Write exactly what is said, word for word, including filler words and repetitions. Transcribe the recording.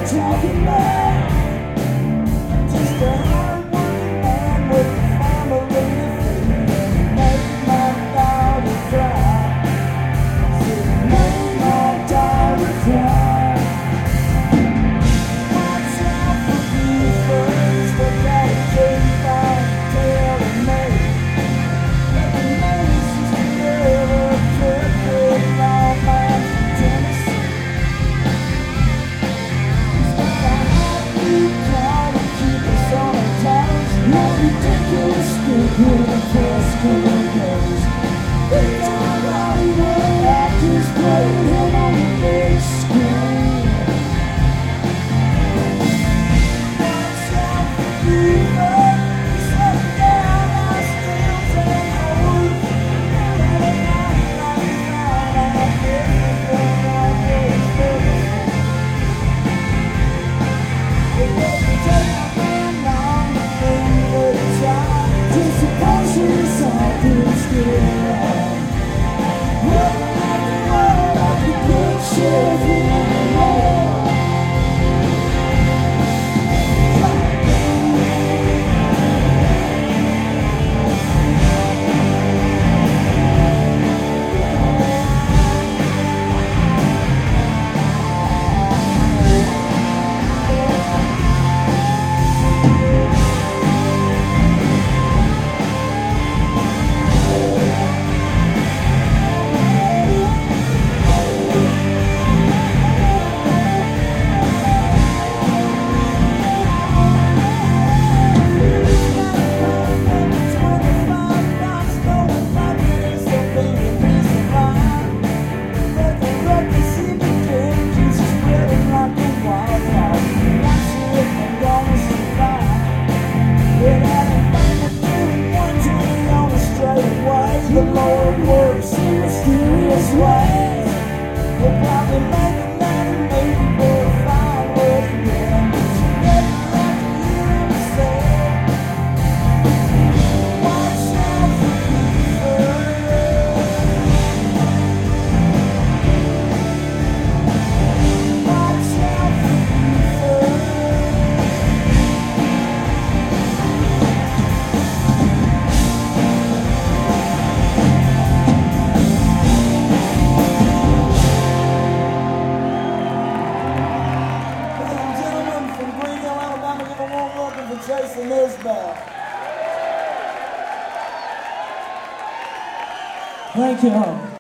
talking about? Just a hard-working man with a family to feed. Make my daughter cry. Make my daughter cry. Watch out for you first. They gotta keep on telling me that the nicest girl could be long man from Tennessee. He's got a hot new car to keep us on our toes. No ridiculous stupid until school goes. It's all Hollywood actors playing him on the big screen. Watch out for Beaver. He's setting down our stills and hoes. Every night, night, night, I have everything I need for the It doesn't take a man long to leave a child. Just suppose it's something still wrong. Running like the world like a good sheriff in the law. The Lord works in mysterious ways. We'll probably make a man and maybe we'll find what he did. But you never have to hear him say, watch out for Beaver. Watch out for Beaver. Jason Isbell. Thank you all.